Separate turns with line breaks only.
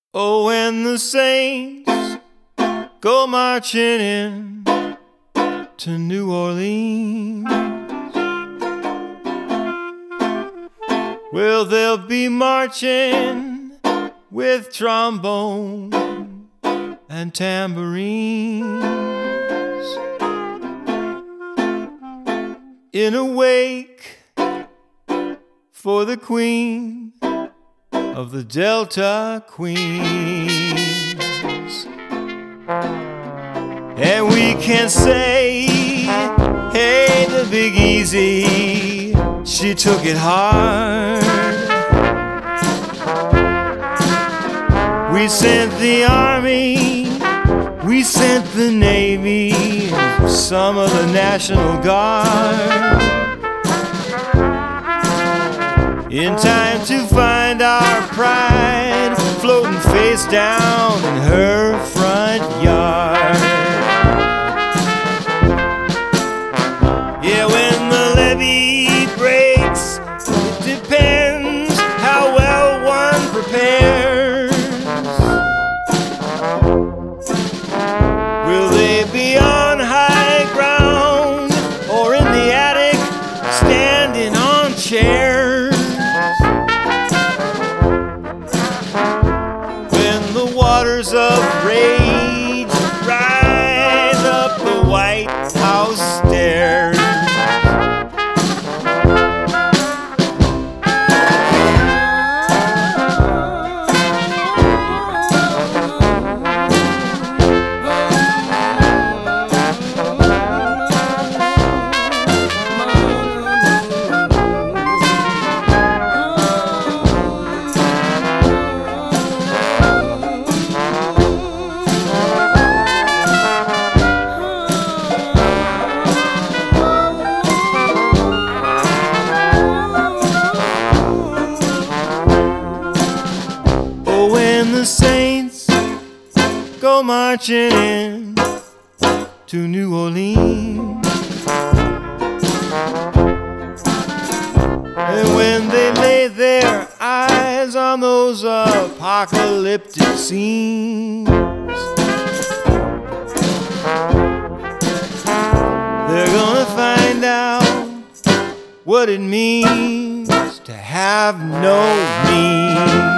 Oh, when the saints go marching in to New Orleans, well, they'll be marching with trombone and tambourines in a wake for the Queen of the Delta Queens. And we can say, hey, the Big Easy, she took it hard. We sent the Army, we sent the Navy, some of the National Guard, in time to find our pride floating face down in her front yard. Yeah, when the levee breaks, it depends how well one prepares. Will they be on high ground or in the attic standing on chairs? The waters of rage rise up the White House stairs. When the saints go marching in to New Orleans, and when they lay their eyes on those apocalyptic scenes, they're gonna find out what it means to have no means.